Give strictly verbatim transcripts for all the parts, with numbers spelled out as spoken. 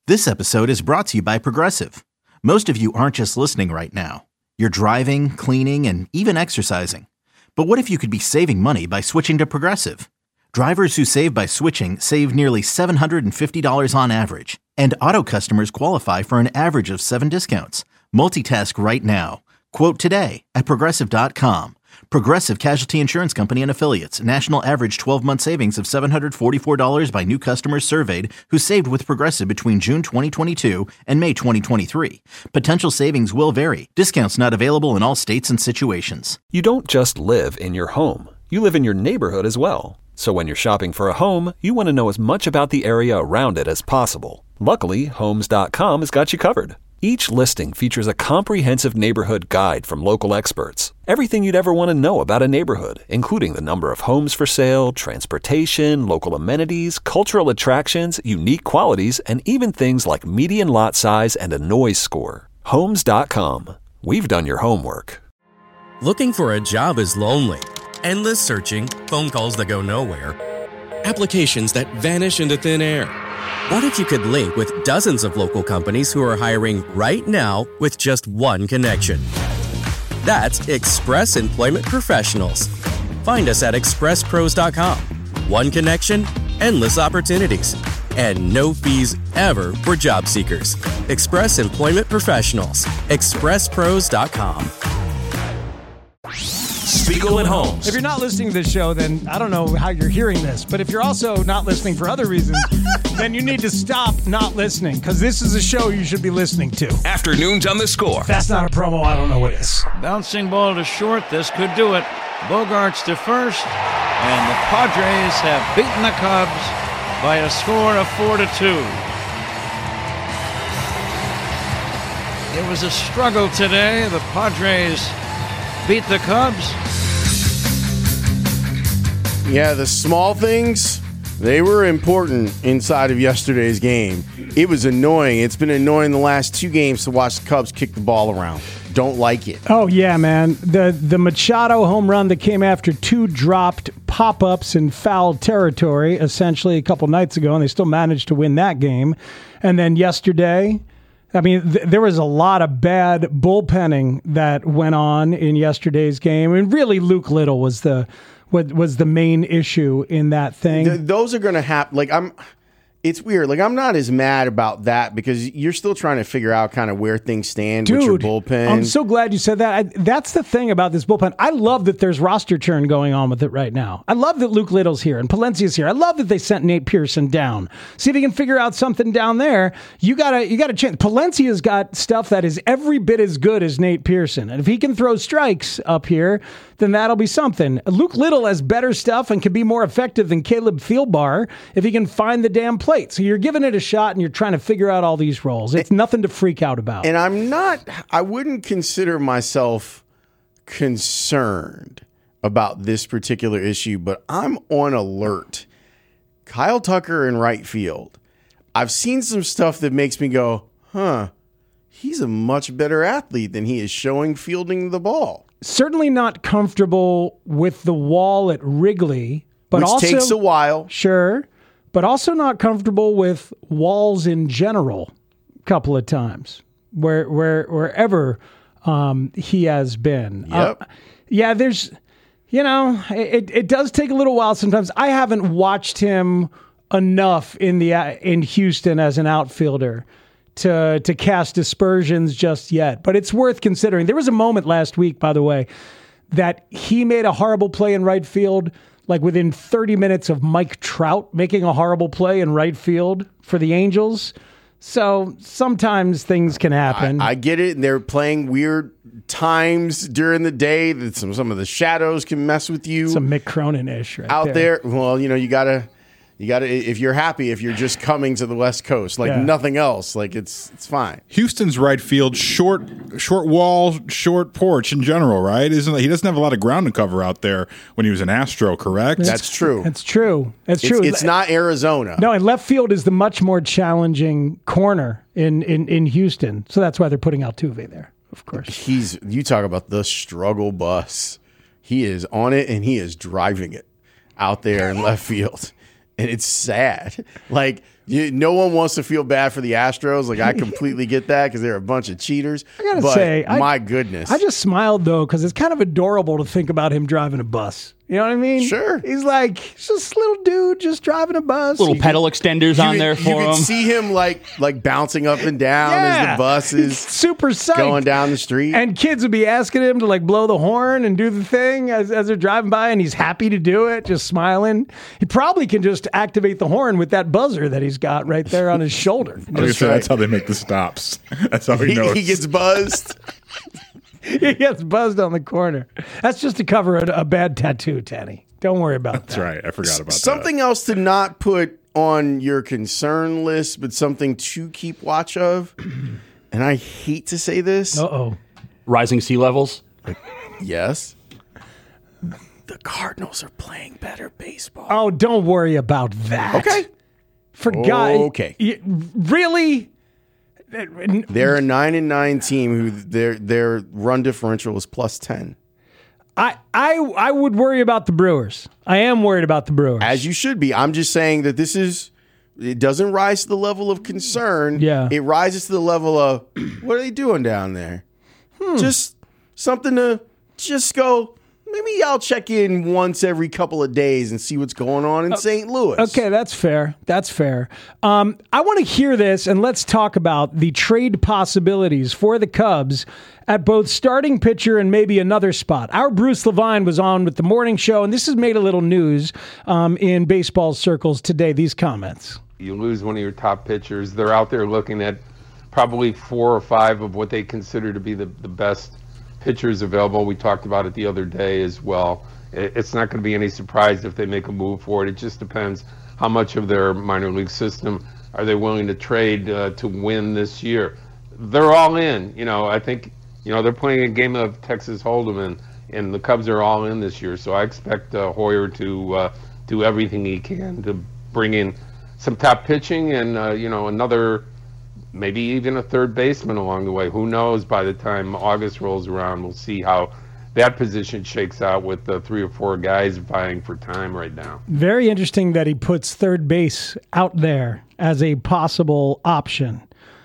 This episode is brought to you by Progressive. Most of you aren't just listening right now. You're driving, cleaning, and even exercising. But what if you could be saving money by switching to Progressive? Drivers who save by switching save nearly seven hundred fifty dollars on average. And auto customers qualify for an average of seven discounts. Multitask right now. Quote today at Progressive dot com. Progressive Casualty Insurance Company and Affiliates. National average twelve-month savings of seven hundred forty-four dollars by new customers surveyed who saved with Progressive between June twenty twenty-two and May twenty twenty-three. Potential savings will vary. Discounts not available in all states and situations. You don't just live in your home. You live in your neighborhood as well. So when you're shopping for a home, you want to know as much about the area around it as possible. Luckily, Homes dot com has got you covered. Each listing features a comprehensive neighborhood guide from local experts. Everything you'd ever want to know about a neighborhood, including the number of homes for sale, transportation, local amenities, cultural attractions, unique qualities, and even things like median lot size and a noise score. Homes dot com. We've done your homework. Looking for a job is lonely. Endless searching, phone calls that go nowhere, applications that vanish into thin air. What if you could link with dozens of local companies who are hiring right now with just one connection? That's Express Employment Professionals. Find us at express pros dot com. One connection, endless opportunities, and no fees ever for job seekers. Express Employment Professionals. express pros dot com. Spiegel and Holmes. If you're not listening to this show, then I don't know how you're hearing this. But if you're also not listening for other reasons, then you need to stop not listening, because this is a show you should be listening to. Afternoons on the Score. If that's not a promo, I don't know what is. Bouncing ball to short. This could do it. Bogarts to first. And the Padres have beaten the Cubs by a score of four to two. It was a struggle today. The Padres beat the Cubs. Yeah, the small things, they were important inside of yesterday's game. It was annoying. It's been annoying the last two games to watch the Cubs kick the ball around. Don't like it. Oh, yeah, man. The the Machado home run that came after two dropped pop-ups in foul territory, essentially a couple nights ago, and they still managed to win that game. And then yesterday, I mean, th- there was a lot of bad bullpenning that went on in yesterday's game. And really, Luke Little was the what was the main issue in that thing. Th- those are going to happen. Like, I'm, it's weird. Like, I'm not as mad about that because you're still trying to figure out kind of where things stand Dude, with your bullpen. I'm so glad you said that. I, that's the thing about this bullpen. I love that there's roster churn going on with it right now. I love that Luke Little's here and Palencia's here. I love that they sent Nate Pearson down. See if he can figure out something down there. You gotta, you gotta change. Palencia's got stuff that is every bit as good as Nate Pearson, and if he can throw strikes up here, then that'll be something. Luke Little has better stuff and can be more effective than Caleb Thielbar if he can find the damn plate. So you're giving it a shot and you're trying to figure out all these roles. It's nothing to freak out about. And I'm not, I wouldn't consider myself concerned about this particular issue, but I'm on alert. Kyle Tucker in right field. I've seen some stuff that makes me go, huh, he's a much better athlete than he is showing fielding the ball. Certainly not comfortable with the wall at Wrigley, but Which also takes a while. Sure, but also not comfortable with walls in general. A couple of times, where where wherever um, he has been. Yep. Uh, yeah, there's, you know, it it does take a little while sometimes. I haven't watched him enough in the in Houston as an outfielder to to cast aspersions just yet, but it's worth considering. There was a moment last week, by the way, that he made a horrible play in right field, like within thirty minutes of Mike Trout making a horrible play in right field for the Angels. So sometimes things can happen. I, I get it. And they're playing weird times during the day. That some some of the shadows can mess with you. Some Mick Cronin-ish right out there. there. Well, you know, you gotta. You got to, if you're happy, if you're just coming to the West Coast, like yeah. nothing else, like it's it's fine. Houston's right field, short short wall, short porch in general, right? Isn't he doesn't have a lot of ground to cover out there when he was an Astro, correct? That's, That's true. That's true. That's it's, true. It's not Arizona. No, and left field is the much more challenging corner in, in, in Houston. So that's why they're putting Altuve there, of course. He's you talk about the struggle bus. He is on it and he is driving it out there in left field. And it's sad. Like, You, no one wants to feel bad for the Astros. Like, I completely get that because they're a bunch of cheaters. I gotta but say, I, my goodness. I just smiled, though, because it's kind of adorable to think about him driving a bus. You know what I mean? Sure. He's like, he's just a little dude just driving a bus. Little You pedal extenders on you, there you for can him. see him like like bouncing up and down Yeah. as the bus He's is super psyched. going down the street. And kids would be asking him to like blow the horn and do the thing as, as they're driving by, and he's happy to do it, just smiling. He probably can just activate the horn with that buzzer that he's got right there on his shoulder. I was gonna say, That's how they make the stops. That's how he he, knows. he gets buzzed. He gets buzzed on the corner. That's just to cover a, a bad tattoo, Tanny. Don't worry about That's that. right. I forgot about Something else to not put on your concern list, but something to keep watch of. And I hate to say this. Uh-oh. Rising sea levels. Yes. The Cardinals are playing better baseball. Oh, don't worry about that. Okay. For God. Okay. y- Really? They're a nine and nine team who their their run differential is plus ten. I, I I would worry about the Brewers. I am worried about the Brewers. As you should be. I'm just saying that this is, it doesn't rise to the level of concern. Yeah. It rises to the level of, what are they doing down there? Hmm. Just something to just go, maybe I'll check in once every couple of days and see what's going on in Saint Louis. Okay, that's fair. That's fair. Um, I want to hear this, and let's talk about the trade possibilities for the Cubs at both starting pitcher and maybe another spot. Our Bruce Levine was on with the morning show, and this has made a little news um, in baseball circles today, these comments. You lose one of your top pitchers. They're out there looking at probably four or five of what they consider to be the, the best pitchers available. We talked about it the other day as well. It's not going to be any surprise if they make a move for it. It just depends how much of their minor league system are they willing to trade uh, to win this year. They're all in. You know, I think, you know, they're playing a game of Texas Hold'em, and, and the Cubs are all in this year. So I expect uh, Hoyer to uh, do everything he can to bring in some top pitching and, uh, you know, another, maybe even a third baseman along the way. Who knows? By the time August rolls around, we'll see how that position shakes out with the three or four guys vying for time right now. Very interesting that he puts third base out there as a possible option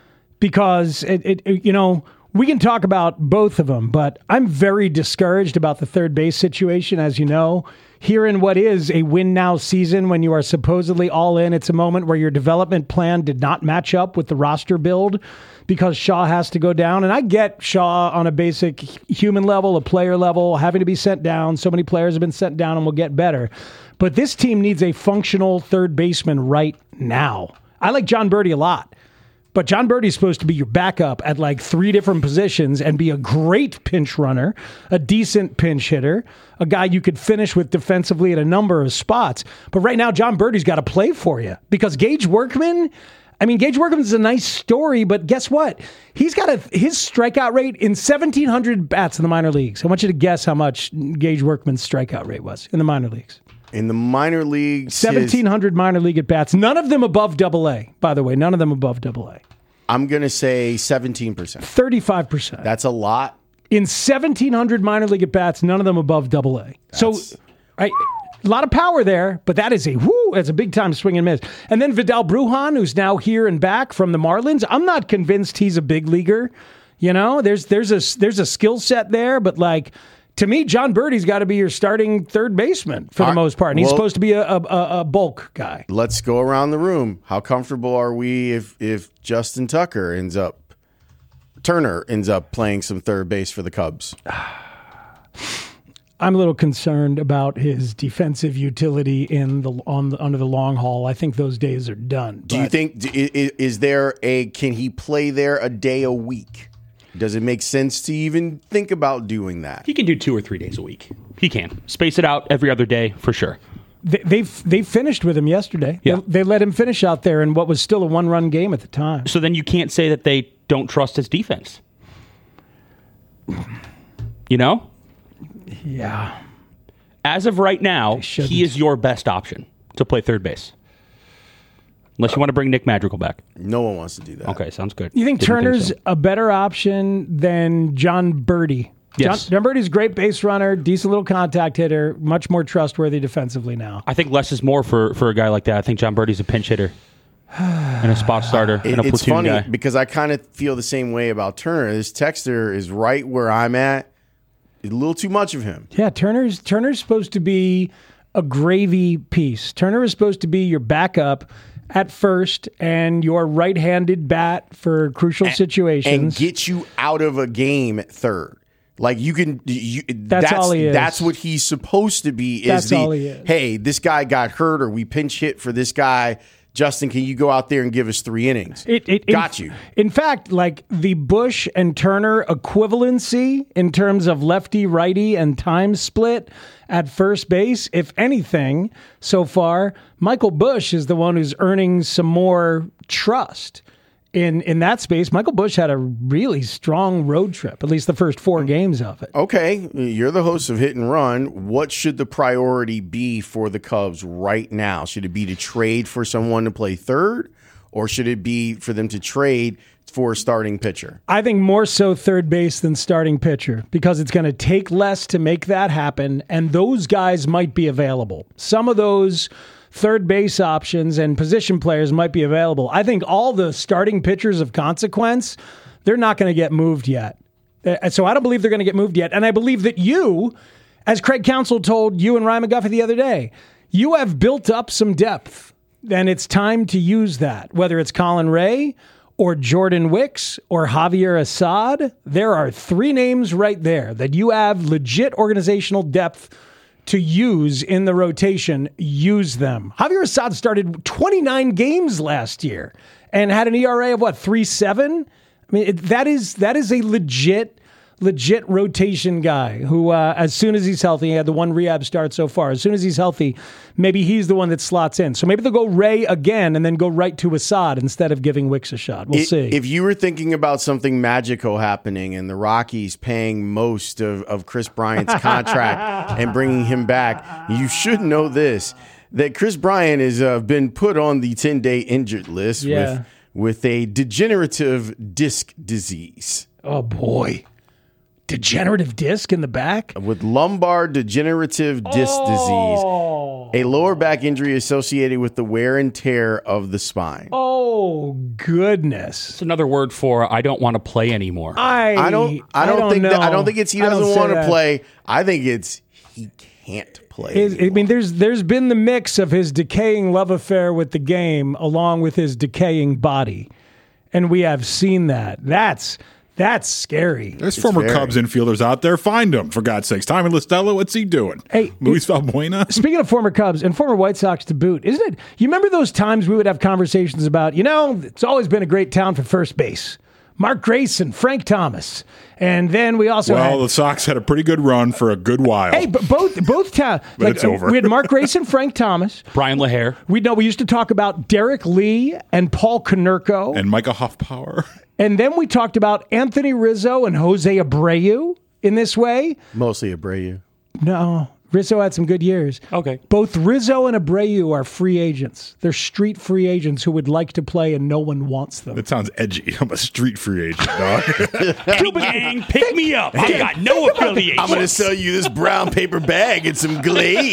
because, it, it, you know, we can talk about both of them, but I'm very discouraged about the third base situation, as you know. Here in what is a win now season when you are supposedly all in, it's a moment where your development plan did not match up with the roster build because Shaw has to go down. And I get Shaw on a basic human level, a player level, having to be sent down. So many players have been sent down and will get better. But this team needs a functional third baseman right now. I like John Birdie a lot. But John Birdie's supposed to be your backup at like three different positions and be a great pinch runner, a decent pinch hitter, a guy you could finish with defensively at a number of spots. But right now, John Birdie's got to play for you because Gage Workman, I mean, Gage Workman's a nice story, but guess what? He's got a his strikeout rate in seventeen hundred bats in the minor leagues. I want you to guess how much Gage Workman's strikeout rate was in the minor leagues. In the minor leagues, seventeen hundred minor league at bats. None of them above double A, by the way. None of them above double A. I'm going to say seventeen percent. thirty-five percent. That's a lot. In seventeen hundred minor league at bats, none of them above double A. So, right, a lot of power there, but that is a whoo, that's a big time swing and miss. And then Vidal Brujan, who's now here and back from the Marlins. I'm not convinced he's a big leaguer. You know, there's there's a there's a skill set there, but like, to me, John Birdie's got to be your starting third baseman for the All right, most part. And he's well, supposed to be a, a, a bulk guy. Let's go around the room. How comfortable are we if if Justin Tucker ends up, Turner ends up playing some third base for the Cubs? I'm a little concerned about his defensive utility in the on the, under the long haul. I think those days are done. Do you But think is, is there a can he play there a day a week? Does it make sense to even think about doing that? He can do two or three days a week. He can. Space it out every other day for sure. They, they've they finished with him yesterday. Yeah. They, they let him finish out there in what was still a one-run game at the time. So then you can't say that they don't trust his defense. You know? Yeah. As of right now, They shouldn't. he is your best option to play third base. Unless you want to bring Nick Madrigal back. No one wants to do that. Okay, sounds good. You think Didn't Turner's so. a better option than John Birdie? Yes. John, John Birdie's a great base runner, decent little contact hitter, much more trustworthy defensively now. I think less is more for, for a guy like that. I think John Birdie's a pinch hitter. and a spot starter it, and a it's platoon funny guy. because I kind of feel the same way about Turner. This texter is right where I'm at. A little too much of him. Yeah, Turner's Turner's supposed to be a gravy piece. Turner is supposed to be your backup at first and your right-handed bat for crucial and, situations. And get you out of a game at third. Like you can, you, that's, that's all he is. That's what he's supposed to be. Is that's the, all he is. Hey, this guy got hurt, or we pinch hit for this guy. Justin, can you go out there and give us three innings? It, it, got in, you. In fact, like the Bush and Turner equivalency in terms of lefty, righty, and time split at first base, if anything, so far, Michael Bush is the one who's earning some more trust. In in that space, Michael Bush had a really strong road trip, at least the first four games of it. Okay, you're the host of Hit and Run. What should the priority be for the Cubs right now? Should it be to trade for someone to play third, or should it be for them to trade for a starting pitcher? I think more so third base than starting pitcher, because it's going to take less to make that happen, and those guys might be available. Some of those third base options and position players might be available. I think all the starting pitchers of consequence, they're not going to get moved yet. So I don't believe they're going to get moved yet. And I believe that you, as Craig Counsell told you and Ryan McGuffey the other day, you have built up some depth, and it's time to use that. Whether it's Colin Ray or Jordan Wicks or Javier Assad, there are three names right there that you have legit organizational depth to use in the rotation. Use them. Javier Assad started twenty-nine games last year and had an E R A of what, three seven? I mean, it, that is that is a legit, legit rotation guy who, uh, as soon as he's healthy, he had the one rehab start so far. As soon as he's healthy, maybe he's the one that slots in. So maybe they'll go Ray again and then go right to Assad instead of giving Wicks a shot. We'll it, see. If you were thinking about something magical happening and the Rockies paying most of, of Chris Bryant's contract and bringing him back, you should know this, that Chris Bryant has uh, been put on the ten-day injured list Yeah. with, with a degenerative disc disease. Oh, boy. Degenerative disc in the back? With lumbar degenerative disc Oh. disease, a lower back injury associated with the wear and tear of the spine. Oh, goodness. It's another word for I don't want to play anymore. I I don't. I don't, think. know. That, I don't think it's he I don't doesn't say want to that. play. I think it's he can't play. His, I mean, there's there's been the mix of his decaying love affair with the game along with his decaying body, and we have seen that. That's that's scary. There's former very. Cubs infielders out there. Find him, for God's sakes. Tommy Listello, what's he doing? Hey, Luis Valbuena? Speaking of former Cubs and former White Sox to boot, isn't it? You remember those times we would have conversations about, you know, it's always been a great town for first base. Mark Grayson, Frank Thomas. And then we also Well, had... the Sox had a pretty good run for a good while. Hey, but both both towns. But like, it's over. We had Mark Grayson, Frank Thomas. Brian LaHair. We know we used to talk about Derek Lee and Paul Konerko. And Micah Hoffpower. And then we talked about Anthony Rizzo and Jose Abreu in this way. Mostly Abreu. No, Rizzo had some good years. Okay. Both Rizzo and Abreu are free agents. They're street free agents who would like to play and no one wants them. That sounds edgy. I'm a street free agent, dog. Hey, gang, pick me up. I got no affiliation. I'm going to sell you this brown paper bag and some Glade.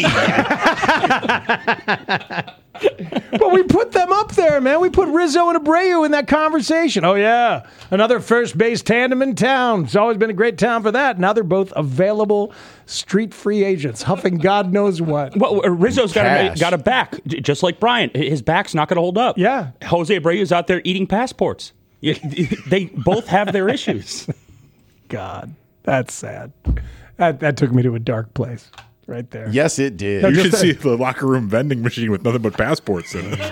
But we put them up there, man. We put Rizzo and Abreu in that conversation. Oh, yeah. Another first base tandem in town. It's always been a great town for that. Now they're both available street free agents, huffing God knows what. Well, Rizzo's got a, Cash. got a back, j- just like Brian. His back's not going to hold up. Yeah. Jose Abreu's out there eating passports. Yeah, they both have their issues. God, that's sad. That, that took me to a dark place right there. Yes, it did. No, You just should that- see the locker room vending machine with nothing but passports in it.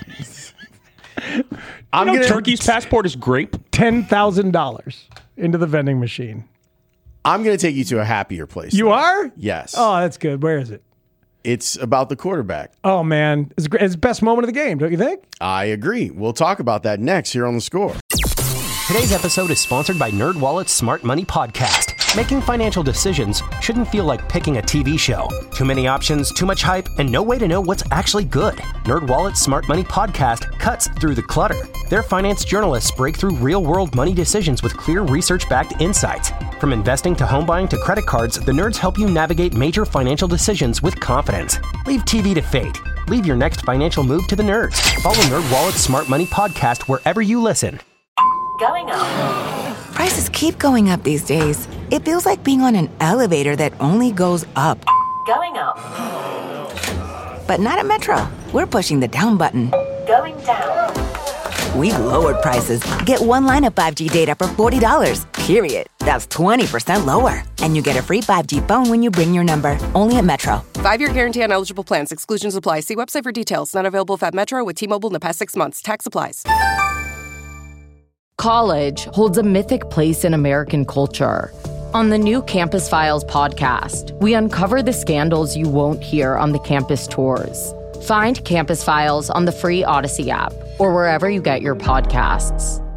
I'm You know, gonna, Turkey's passport is grape. ten thousand dollars into the vending machine. I'm going to take you to a happier place. You are? Yes. Oh, that's good. Where is it? It's about the quarterback. Oh, man. It's, gr- it's the best moment of the game, don't you think? I agree. We'll talk about that next here on The Score. Today's episode is sponsored by NerdWallet's Smart Money Podcast. Making financial decisions shouldn't feel like picking a T V show. Too many options, too much hype, and no way to know what's actually good. NerdWallet's Smart Money Podcast cuts through the clutter. Their finance journalists break through real-world money decisions with clear research-backed insights. From investing to home buying to credit cards, the nerds help you navigate major financial decisions with confidence. Leave T V to fate. Leave your next financial move to the nerds. Follow NerdWallet's Smart Money Podcast wherever you listen. Going up. Prices keep going up these days. It feels like being on an elevator that only goes up. Going up. But not at Metro. We're pushing the down button. Going down. We've lowered prices. Get one line of five G data for forty dollars, period. That's twenty percent lower. And you get a free five G phone when you bring your number. Only at Metro. Five-year guarantee on eligible plans. Exclusions apply. See website for details. Not available if at Metro with T-Mobile in the past six months. Tax applies. College holds a mythic place in American culture. On the new Campus Files podcast, we uncover the scandals you won't hear on the campus tours. Find Campus Files on the free Odyssey app or wherever you get your podcasts.